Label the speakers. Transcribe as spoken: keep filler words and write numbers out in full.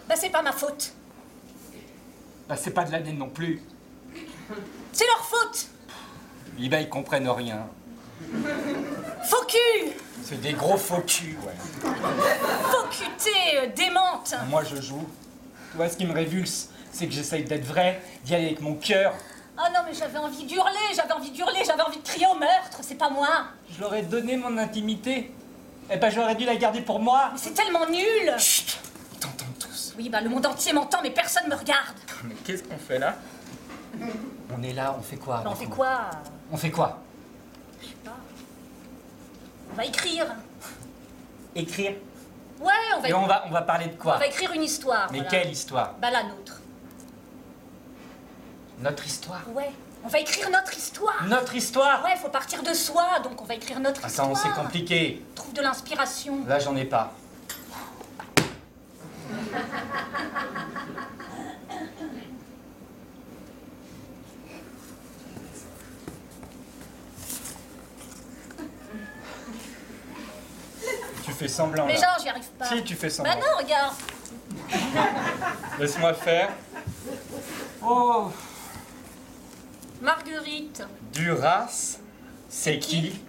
Speaker 1: Bah c'est pas ma faute.
Speaker 2: Bah c'est pas de la mienne non plus.
Speaker 1: C'est leur faute.
Speaker 2: Eh ben ils comprennent rien.
Speaker 1: Faux cul.
Speaker 2: C'est des gros faux culs, ouais.
Speaker 1: Faux cuté, euh, démente.
Speaker 2: Moi je joue. Tu vois, ce qui me révulse, c'est que j'essaye d'être vrai, d'y aller avec mon cœur.
Speaker 1: Ah non mais j'avais envie d'hurler, j'avve envie d'hurler, j'avais envie de crier au meurtre, c'est pas moi.
Speaker 2: Je leur ai donné mon intimité. Eh ben j'aurais dû la garder pour moi.
Speaker 1: Mais c'est tellement nul.
Speaker 2: Chut, ils t'entendent tous.
Speaker 1: Oui bah le monde entier m'entend mais personne me regarde.
Speaker 2: Mais qu'est-ce qu'on fait là? On est là, on fait quoi?
Speaker 1: Bah, on fait quoi?
Speaker 2: On fait quoi?
Speaker 1: Je sais pas. On va écrire.
Speaker 2: Écrire.
Speaker 1: Ouais, on va,
Speaker 2: Et on va, on va parler de quoi?
Speaker 1: on va écrire une histoire.
Speaker 2: Mais
Speaker 1: voilà.
Speaker 2: quelle histoire?
Speaker 1: Bah la nôtre.
Speaker 2: Notre histoire.
Speaker 1: Ouais, on va écrire notre histoire.
Speaker 2: Notre histoire?
Speaker 1: Ouais, faut partir de soi, donc on va écrire notre
Speaker 2: Ah, ça, on
Speaker 1: histoire.
Speaker 2: c'est compliqué.
Speaker 1: Trouve de l'inspiration.
Speaker 2: Là, j'en ai pas. Tu fais semblant,
Speaker 1: Mais
Speaker 2: là.
Speaker 1: genre, j'y arrive pas.
Speaker 2: Si, tu fais semblant.
Speaker 1: Bah non, regarde.
Speaker 2: Laisse-moi faire. Oh.
Speaker 1: Marguerite.
Speaker 2: Duras, c'est qui?